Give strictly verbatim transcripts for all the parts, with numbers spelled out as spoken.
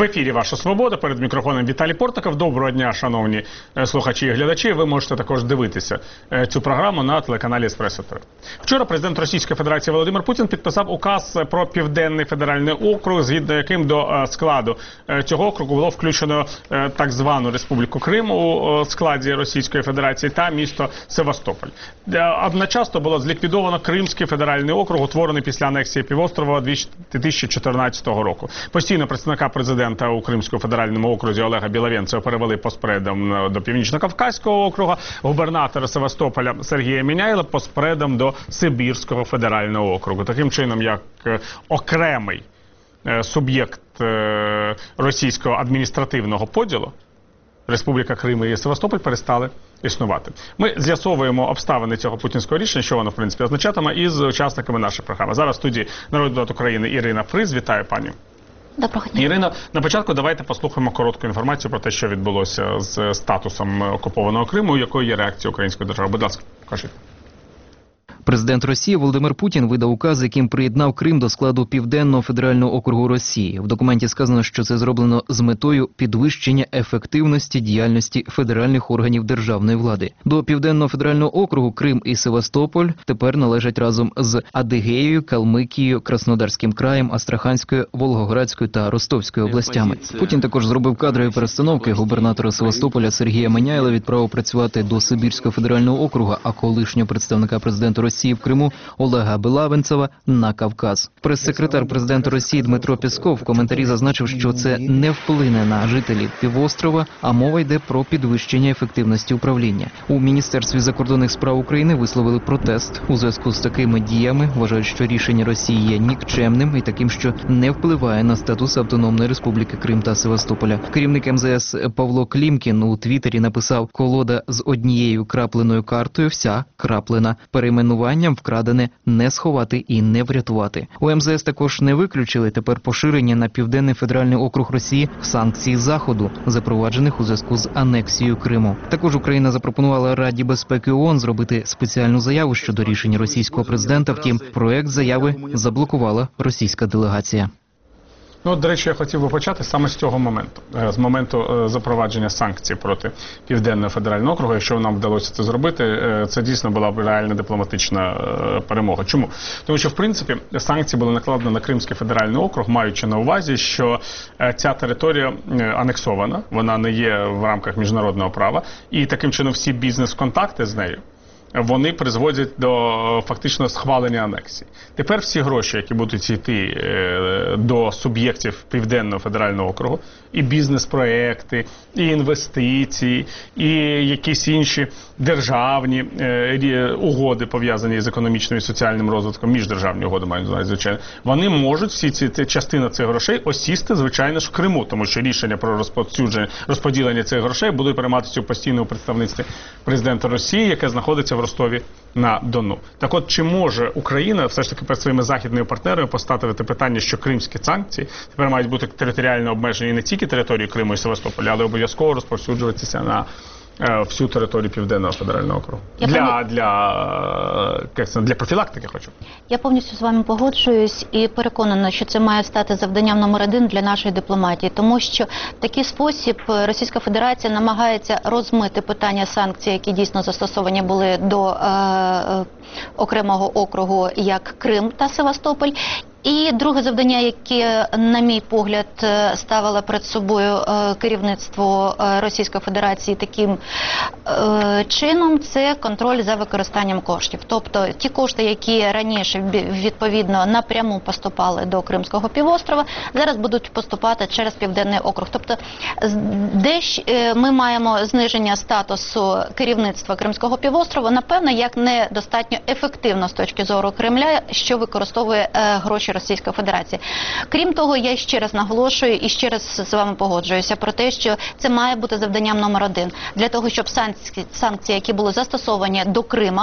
ефірі «Ваша свобода», перед мікрофоном Віталій Портников. Доброго дня, шановні слухачі і глядачі. Ви можете також дивитися цю програму на телеканалі «Еспресо ТВ». Вчора президент Російської Федерації Володимир Путін підписав указ про Південний федеральний округ, згідно яким до складу цього округу було включено так звану Республіку Крим у складі Російської Федерації та місто Севастополь. Одночасно було зліквідовано Кримський федеральний округ, утворений після анексії півострова дві тисячі чотирнадцятого року. Постійно представника президента у Кримському федеральному окрузі Олега Біловєнцева перевели постпредом до Північно-Кавказького округу, губернатора Севастополя Сергія Міняйла постпредом до Сибірського федерального округу. Таким чином, як окремий суб'єкт російського адміністративного поділу, Республіка Крим і Севастополь перестали існувати. Ми з'ясовуємо обставини цього путінського рішення, що воно, в принципі, означатиме, із учасниками нашої програми. Зараз в студії народний депутат України Ірина Фріз. Вітаю, пані. Доброго дня. Ірино, на початку давайте послухаємо коротку інформацію про те, що відбулося з статусом окупованого Криму, якою є реакція української держави. Будь ласка, кажіть. Президент Росії Володимир Путін видав указ, яким приєднав Крим до складу Південного федерального округу Росії. В документі сказано, що це зроблено з метою підвищення ефективності діяльності федеральних органів державної влади. До Південного федерального округу Крим і Севастополь тепер належать разом з Адигеєю, Калмикією, Краснодарським краєм, Астраханською, Волгоградською та Ростовською областями. Путін також зробив кадрові перестановки. Губернатора Севастополя Сергія Міняйла відправив працювати до Сибірського федерального округу, а колишнього представника президента Росії в Криму Олега Біловєнцева на Кавказ. Прес-секретар президента Росії Дмитро Пєсков в коментарі зазначив, що це не вплине на жителів півострова, а мова йде про підвищення ефективності управління. У Міністерстві закордонних справ України висловили протест у зв'язку з такими діями, вважають, що рішення Росії є нікчемним і таким, що не впливає на статус Автономної Республіки Крим та Севастополя. Керівник ем зе ес Павло Клімкін у Твіттері написав: «Колода з однією крапленою картою, вся краплена. Перейменування вкрадене не сховати і не врятувати». У ем зе ес також не виключили тепер поширення на Південний федеральний округ Росії санкцій Заходу, запроваджених у зв'язку з анексією Криму. Також Україна запропонувала Раді безпеки ООН зробити спеціальну заяву щодо рішення російського президента, втім, проект заяви заблокувала російська делегація. Ну, до речі, я хотів би почати саме з цього моменту, з моменту запровадження санкцій проти Південного федерального округу. Якщо нам вдалося це зробити, це дійсно була б реальна дипломатична перемога. Чому? Тому що, в принципі, санкції були накладені на Кримський федеральний округ, маючи на увазі, що ця територія анексована, вона не є в рамках міжнародного права, і таким чином всі бізнес-контакти з нею, вони призводять до фактично схвалення анексії. Тепер всі гроші, які будуть йти до суб'єктів Південного федерального округу, і бізнес-проекти, і інвестиції, і якісь інші державні угоди, пов'язані з економічним і соціальним розвитком, міждержавні угоди, маю на увазі, звичайно, вони можуть, всі ці частина цих грошей, осісти, звичайно ж, в Криму, тому що рішення про розподілення, розподілення цих грошей будуть прийматися у постійному представництві президента Росії, яке знаходиться в Ростові на Дону. Так от, чи може Україна все ж таки перед своїми західними партнерами поставити питання, що кримські санкції тепер мають бути територіально обмежені не тільки територію Криму і Севастополя, але обов'язково розповсюджуватися на всю територію Південного федерального округу. Я для, пов... для, для, для профілактики хочу. Я повністю з вами погоджуюсь і переконана, що це має стати завданням номер один для нашої дипломатії, тому що в такий спосіб Російська Федерація намагається розмити питання санкцій, які дійсно застосовані були до е, окремого округу, як Крим та Севастополь. І друге завдання, яке, на мій погляд, ставило перед собою керівництво Російської Федерації таким чином, це контроль за використанням коштів. Тобто ті кошти, які раніше відповідно напряму поступали до Кримського півострова, зараз будуть поступати через Південний округ. Тобто де ми маємо зниження статусу керівництва Кримського півострова, напевно, як недостатньо ефективно з точки зору Кремля, що використовує гроші Російської Федерації. Крім того, я ще раз наголошую і ще раз з вами погоджуюся про те, що це має бути завданням номер один. Для того, щоб санкції, санкції які були застосовані до Крима,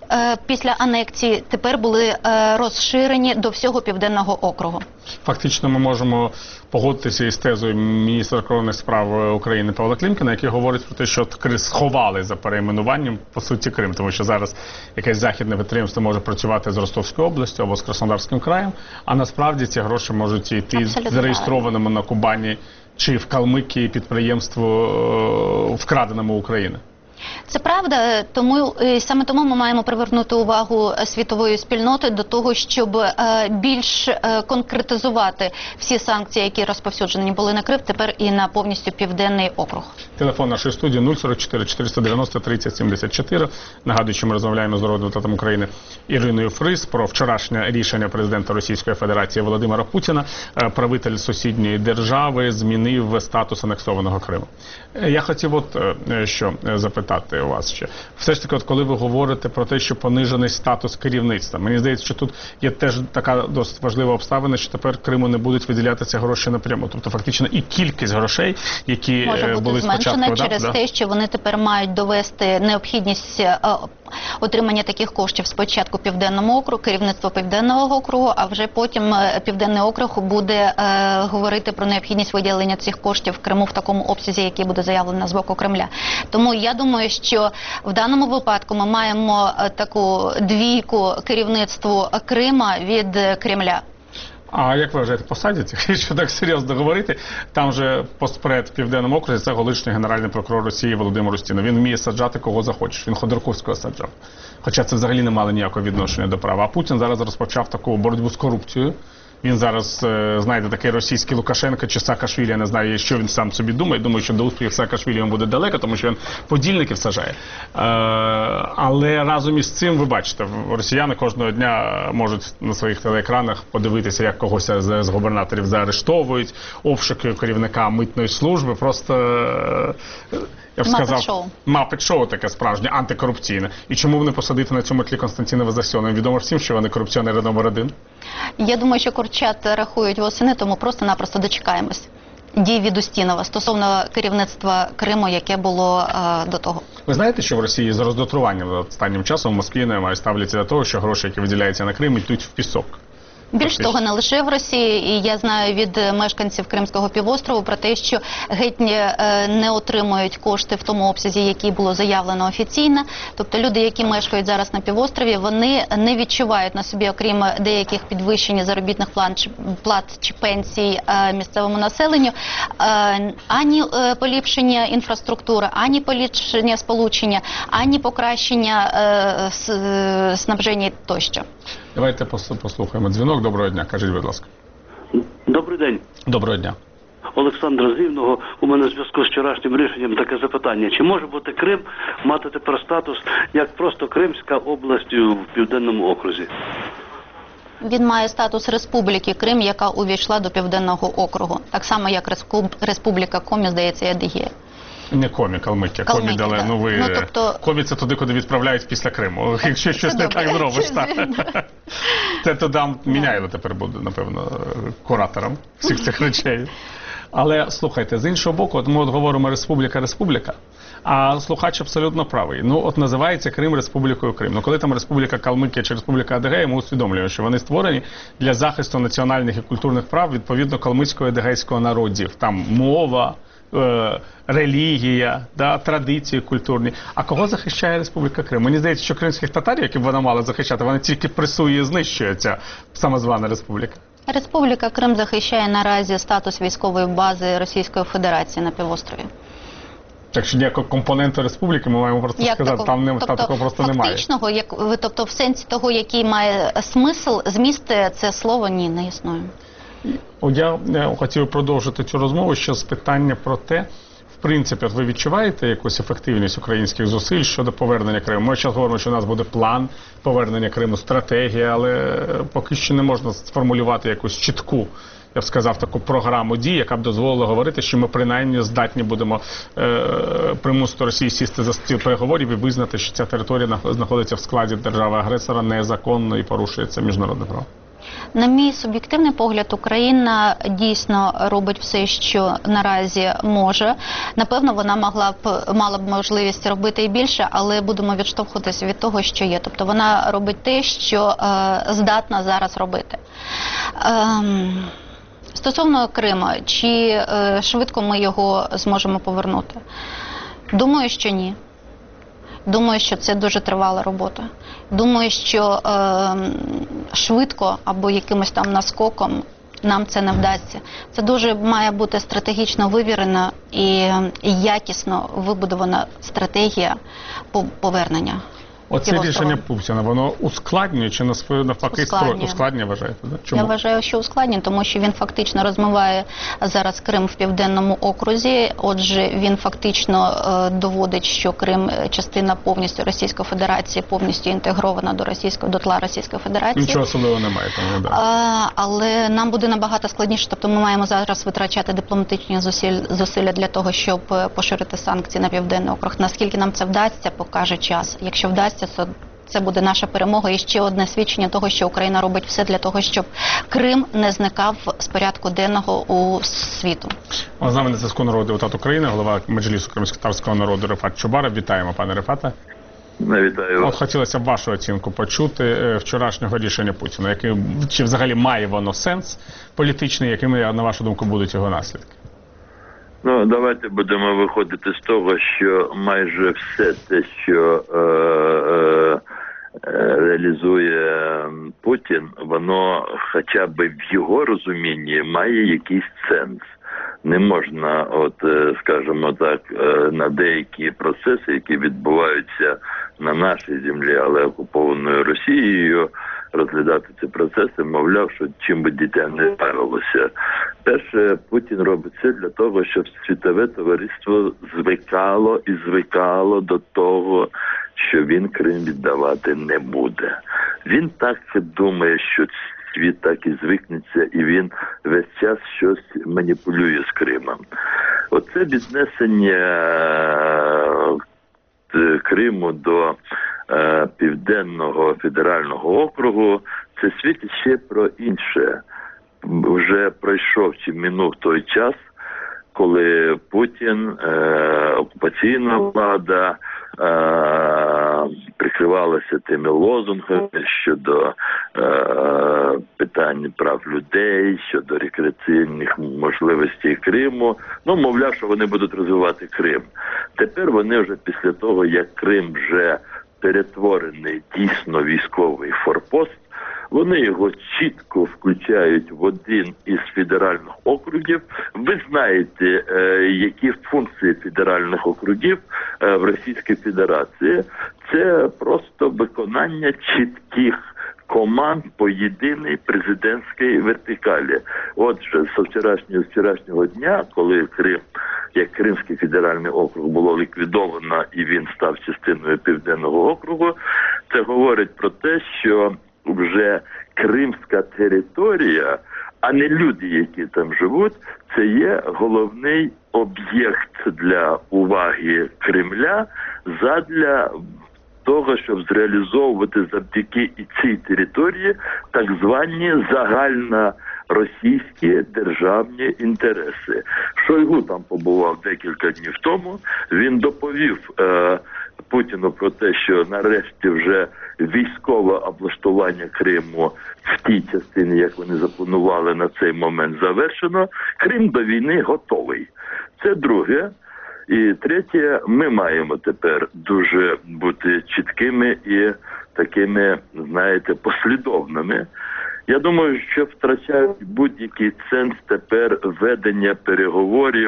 е, після анексії тепер були е, розширені до всього Південного округу. Фактично ми можемо погодитися із тезою міністра закордонних справ України Павла Клімкіна, який говорить про те, що Крим сховали за перейменуванням, по суті, Крим, тому що зараз якесь західне підприємство може працювати з Ростовською областю або з Краснодарським краєм, а насправді ці гроші можуть йти Абсолютно зареєстрованому на Кубані чи в Калмикії підприємству, вкраденому України. Це правда, тому е, саме тому ми маємо привернути увагу світової спільноти до того, щоб е, більш е, конкретизувати всі санкції, які розповсюджені були на Крим, тепер і на повністю Південний округ. Телефон нашої студії нуль сорок чотири чотириста дев'яносто тридцять сімдесят чотири. Нагадую, що ми розмовляємо з народним депутатом України Іриною Фріз про вчорашнє рішення президента Російської Федерації Володимира Путіна. Е, Правитель сусідньої держави змінив статус анексованого Криму. Е, Я хотів от е, що е, запитати у вас ще. Все ж таки, от коли ви говорите про те, що понижений статус керівництва, мені здається, що тут є теж така досить важлива обставина, що тепер Криму не будуть виділятися гроші напряму. Тобто фактично і кількість грошей, які Може бути були зменшена спочатку, через да, те, да. що вони тепер мають довести необхідність е, отримання таких коштів спочатку Південному округу, керівництво Південного округу, а вже потім е, Південний округ буде е, говорити про необхідність виділення цих коштів в Криму в такому обсязі, який буде заявлено з боку Кремля. Тому я думаю, що в даному випадку ми маємо е, таку двійку керівництву Крима від е, Кремля. А як ви вважаєте, посадять? Якщо так серйозно говорити, там же постпред в Південному окрузі це колишній генеральний прокурор Росії Володимир Устінов. Він вміє саджати кого захочеш. Він Ходорковського саджав. Хоча це взагалі не мало ніякого відношення до права. А Путін зараз розпочав таку боротьбу з корупцією. Він зараз, знаєте, такий російський Лукашенко чи Саакашвілі, я не знаю, що він сам собі думає. Думаю, що до успіхів Саакашвілі він буде далеко, тому що він подільників сажає. Е, але разом із цим, ви бачите, росіяни кожного дня можуть на своїх телеекранах подивитися, як когось з, з губернаторів заарештовують, обшуки керівника митної служби, просто... Е, я б сказав, Маппет-шоу. Маппет-шоу таке справжнє, антикорупційне. І чому б не посадити на цьому тлі Константина Возосьона? Відомо всім, що вони корупціонери номер один. Я думаю, що курчат рахують восени, тому просто-напросто дочекаємось дій від Устінова стосовно керівництва Криму, яке було е, до того. Ви знаєте, що в Росії з роздотруванням останнім часом в Москві немає ставляться до того, що гроші, які виділяються на Крим, йдуть в пісок? Більш того, не лише в Росії, і я знаю від мешканців Кримського півострову про те, що геть не отримують кошти в тому обсязі, який було заявлено офіційно. Тобто люди, які мешкають зараз на півострові, вони не відчувають на собі, окрім деяких підвищень заробітних плат чи пенсій місцевому населенню, ані поліпшення інфраструктури, ані поліпшення сполучення, ані покращення снабження тощо. Давайте послухаємо дзвінок. Доброго дня. Кажіть, будь ласка. Добрий день. Доброго дня. Олександр з Рівного. У мене в зв'язку з вчорашнім рішенням таке запитання. Чи може бути Крим мати тепер статус як просто Кримська область в Південному окрузі? Він має статус Республіки Крим, яка увійшла до Південного округу. Так само, як Республіка Комі, здається, і Адигея. Не Комі, Калмикія. Комі, Калмикія, дали, да. ну ви... Ну, тобто... Комі це туди, куди відправляють після Криму. Якщо щось Це не добре. так зробиш, так. Це Це туди Міняйло тепер буде, напевно, куратором всіх цих речей. Але, слухайте, з іншого боку, от ми от говоримо Республіка-Республіка, а слухач абсолютно правий. Ну, от називається Крим Республікою Крим. Ну, коли там Республіка Калмикія чи Республіка Адигея, ми усвідомлюємо, що вони створені для захисту національних і культурних прав, відповідно, калмицького і адигейського народів. Там мова, е, релігія, да, традиції культурні. А кого захищає Республіка Крим? Мені здається, що кримських татарів, які б вона мала захищати, вона тільки пресує і знищує ця самозвана республіка. Республіка Крим захищає наразі статус військової бази Російської Федерації на півострові. Так що ніякого компоненту республіки ми маємо просто Як сказати, такого? там, не, тобто, там такого просто немає. Фактичного, як, тобто в сенсі того, який має смисл, зміст, це слово ні, не існує. Я, я хотів продовжити цю розмову ще з питання про те, в принципі, от ви відчуваєте якусь ефективність українських зусиль щодо повернення Криму? Ми зараз говоримо, що у нас буде план повернення Криму, стратегія, але поки що не можна сформулювати якусь чітку, я б сказав, таку програму дій, яка б дозволила говорити, що ми принаймні здатні будемо е, примусити Росії сісти за стіл переговорів і визнати, що ця територія знаходиться в складі держави-агресора незаконно і порушується міжнародне право. На мій суб'єктивний погляд, Україна дійсно робить все, що наразі може. Напевно, вона могла б мала б можливість робити і більше, але будемо відштовхуватися від того, що є. Тобто вона робить те, що е, здатна зараз робити. Ем, стосовно Криму, чи е, швидко ми його зможемо повернути? Думаю, що ні. Думаю, що це дуже тривала робота. Думаю, що е, швидко або якимось там наскоком нам це не вдасться. Це дуже має бути стратегічно вивірена і, і якісно вибудована стратегія повернення. Оце рішення Путіна, воно ускладнює чи навпаки ускладнює, ускладнює вважаєте? Да? Чому? Я вважаю, що ускладнює, тому що він фактично розмиває зараз Крим в Південному окрузі. Отже, він фактично е, доводить, що Крим частина повністю Російської Федерації, повністю інтегрована до російського до тла Російської Федерації. Нічого особливого немає тому, да. А, але нам буде набагато складніше, тобто ми маємо зараз витрачати дипломатичні зусиль, зусилля для того, щоб поширити санкції на Південний округ. Наскільки нам це вдасться, покаже час. Якщо вдасться, то це буде наша перемога і ще одне свідчення того, що Україна робить все для того, щоб Крим не зникав з порядку денного у світу. З нами на зв'язку народний депутат України, голова Меджлісу кримськотатарського народу Рефат Чубаров. Вітаємо, пане Рефате. Вітаю. От хотілося б вашу оцінку почути вчорашнього рішення Путіна. Який, чи взагалі має воно сенс політичний, якими, на вашу думку, будуть його наслідки? Ну, давайте будемо виходити з того, що майже все те, що е, е, реалізує Путін, воно хоча б в його розумінні має якийсь сенс. Не можна, от, скажімо так, на деякі процеси, які відбуваються на нашій землі, але окупованою Росією, розглядати ці процеси, мовляв, що чим би дитя не парилося. Перше, Путін робить це для того, щоб світове товариство звикало і звикало до того, що він Крим віддавати не буде. Він так думає, що світ так і звикнеться, і він весь час щось маніпулює з Кримом. Оце віднесення Криму до е, Південного федерального округу, це свідчить ще про інше. Вже пройшов чи минув той час, коли Путін, е, окупаційна влада, е, прикривалася тими лозунгами щодо е, питань прав людей, щодо рекреаційних можливостей Криму. Ну, мовляв, що вони будуть розвивати Крим. Тепер вони вже після того, як Крим вже перетворений дійсно військовий форпост, вони його чітко включають в один із федеральних округів. Ви знаєте, е, які функції федеральних округів е, в Російській Федерації. Це просто виконання чітких команд по єдиній президентській вертикалі. Отже, з вчорашнього, з вчорашнього дня, коли Крим, як Кримський федеральний округ було ліквідовано і він став частиною Південного округу, це говорить про те, що вже кримська територія, а не люди, які там живуть, це є головний об'єкт для уваги Кремля задля того, щоб зреалізовувати завдяки і цій території так звані загальноросійські державні інтереси. Шойгу там побував декілька днів тому, він доповів е, Путіну про те, що нарешті вже військове облаштування Криму в тій частині, як вони запланували на цей момент, завершено. Крим до війни готовий. Це друге. І третє, ми маємо тепер дуже бути чіткими і такими, знаєте, послідовними. Я думаю, що втрачають будь-який сенс тепер ведення переговорів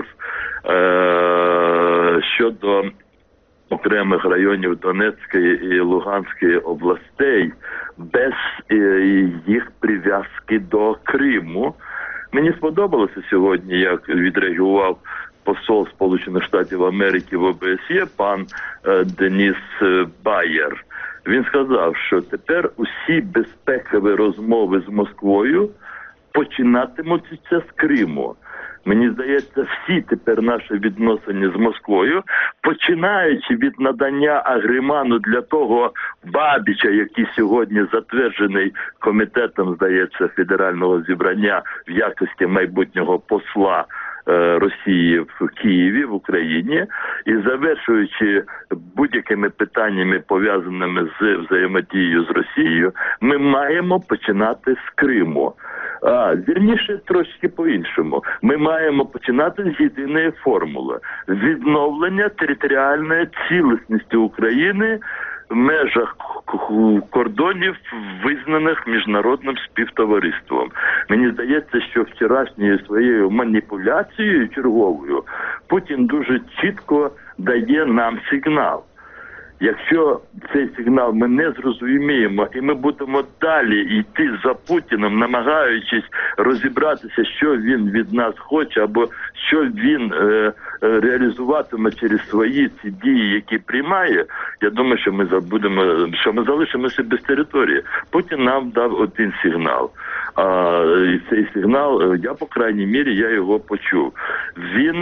е- щодо окремих районів Донецької і Луганської областей без е, їх прив'язки до Криму. Мені сподобалося сьогодні, як відреагував посол Сполучених Штатів Америки в О Б С Є пан е, Деніс Байер. Він сказав, що тепер усі безпекові розмови з Москвою починатимуться з Криму. Мені здається, всі тепер наші відносини з Москвою, починаючи від надання агриману для того Бабіча, який сьогодні затверджений комітетом, здається, федерального зібрання в якості майбутнього посла Росії в Києві, в Україні, і завершуючи будь-якими питаннями, пов'язаними з взаємодією з Росією, ми маємо починати з Криму. А, вірніше, трошки по-іншому. Ми маємо починати з єдиної формули – відновлення територіальної цілісності України в межах кордонів, визнаних міжнародним співтовариством. Мені здається, що вчорашньою своєю маніпуляцією черговою Путін дуже чітко дає нам сигнал. Якщо цей сигнал ми не зрозуміємо і ми будемо далі йти за Путіним, намагаючись розібратися, що він від нас хоче, або що він е, е, реалізуватиме через свої ці дії, які приймає, я думаю, що ми забудемо, що ми залишимося без території. Путін нам дав один сигнал. А, і цей сигнал, я, по крайній мірі, я його почув. Він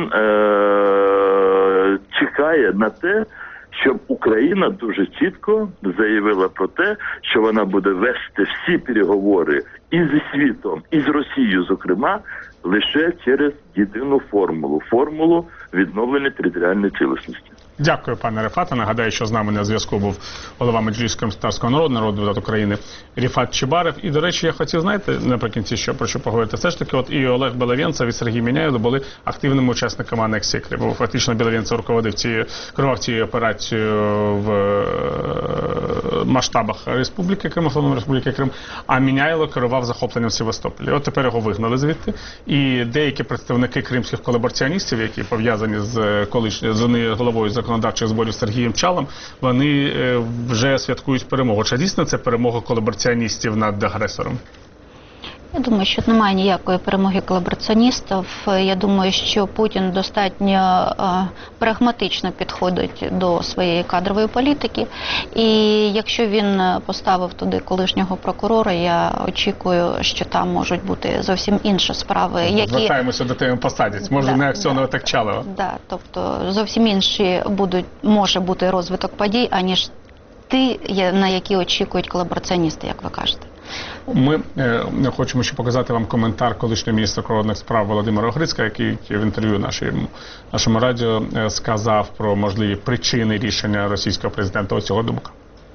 е, чекає на те, щоб Україна дуже чітко заявила про те, що вона буде вести всі переговори і зі світом, і з Росією, зокрема, лише через єдину формулу – формулу відновлення територіальної цілісності. Дякую, пане Рефате. Нагадаю, що з нами на зв'язку був голова Меджлісу татарського народу, народний депутат України Рефат Чубаров. І, до речі, я хотів, знаєте, наприкінці, що, про що поговорити. Все ж таки, от і Олег Беловєнцев, і Сергій Міняйло були активними учасниками анексії Криму. Фактично, Беловєнцев руководив цією, керував цією операцією в масштабах Республіки Крим, Автономної Республіки Крим, а Міняйло керував захопленням Севастополя. От тепер його вигнали звідти. І деякі представники кримських колабораціоністів, які пов'язані з колишньою з головою законодавчих зборів Сергієм Чалом, вони вже святкують перемогу. Чи дійсно це перемога колабораціоністів над агресором? Я думаю, що немає ніякої перемоги колабораціоністів. Я думаю, що Путін достатньо е, прагматично підходить до своєї кадрової політики. І якщо він поставив туди колишнього прокурора, я очікую, що там можуть бути зовсім інші справи. Які... Звертаємося до теми посадять. Може, да, не Аксьонова, да, так Чалова. Да, тобто зовсім інші будуть, може бути розвиток подій, аніж ті, на які очікують колабораціоністи, як ви кажете. Ми е, хочемо ще показати вам коментар колишнього міністра закордонних справ Володимира Огрицька, який в інтерв'ю нашому, нашому радіо е, сказав про можливі причини рішення російського президента. Ось його думка.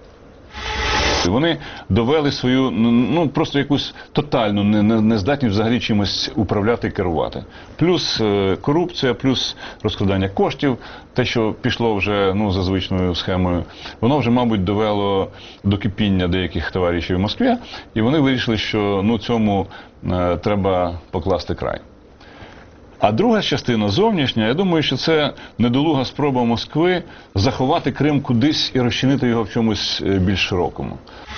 Вони довели свою, ну, просто якусь тотальну нездатність взагалі чимось управляти і керувати. Плюс е, корупція, плюс розкрадання коштів, те, що пішло вже, ну, за звичною схемою, воно вже, мабуть, довело до кипіння деяких товаришів в Москві, і вони вирішили, що, ну, цьому е, треба покласти край. А друга частина, зовнішня, я думаю, що це недолуга спроба Москви заховати Крим кудись і розчинити його в чомусь більш широкому.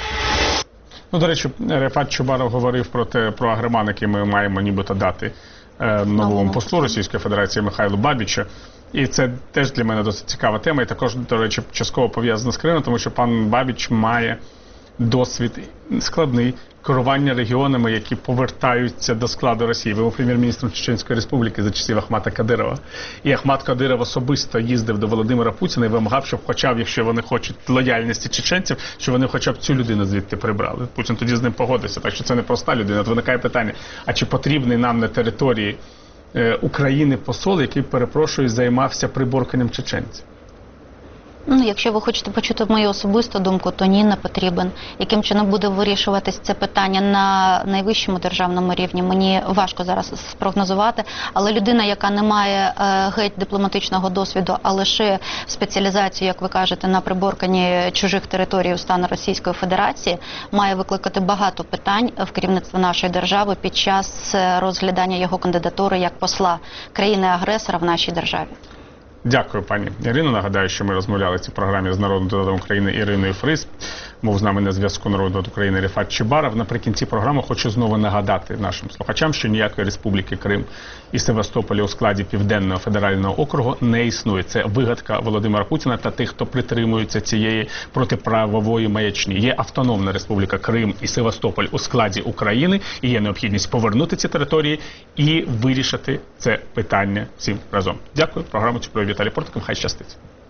Ну, до речі, Рефат Чубаров говорив про те, про агреман, який ми маємо нібито дати е, новому послу Російської Федерації Михайлу Бабічу. І це теж для мене досить цікава тема, і також, до речі, частково пов'язана з Кримом, тому що пан Бабіч має досвід складний керування регіонами, які повертаються до складу Росії. Ви був прем'єр-міністром Чеченської Республіки за часів Ахмата Кадирова. І Ахмат Кадиров особисто їздив до Володимира Путіна і вимагав, щоб хоча б, якщо вони хочуть лояльності чеченців, щоб вони хоча б цю людину звідти прибрали. Путін тоді з ним погодився, так що це не проста людина. От виникає питання, а чи потрібний нам на території е, України посол, який, перепрошую, займався приборканням чеченців? Ну, якщо ви хочете почути мою особисту думку, то ні, не потрібен. Яким чином буде вирішуватись це питання на найвищому державному рівні, мені важко зараз спрогнозувати. Але людина, яка не має е, геть дипломатичного досвіду, а лише спеціалізацію, як ви кажете, на приборканні чужих територій у стані Російської Федерації, має викликати багато питань в керівництво нашої держави під час розглядання його кандидатури як посла країни-агресора в нашій державі. Дякую, пані Ірино. Нагадаю, що ми розмовляли в цій програмі з народним депутатом України Іриною Фріз. Був з нами на зв'язку народу України Ріфат Чубаров. Наприкінці програми хочу знову нагадати нашим слухачам, що ніякої Республіки Крим і Севастополя у складі Південного федерального округу не існує. Це вигадка Володимира Путіна та тих, хто притримується цієї протиправової маячні. Є автономна Республіка Крим і Севастополь у складі України, і є необхідність повернути ці території і вирішити це питання всім разом. Дякую. Програму цю провів Віталій Портников. Хай щастить.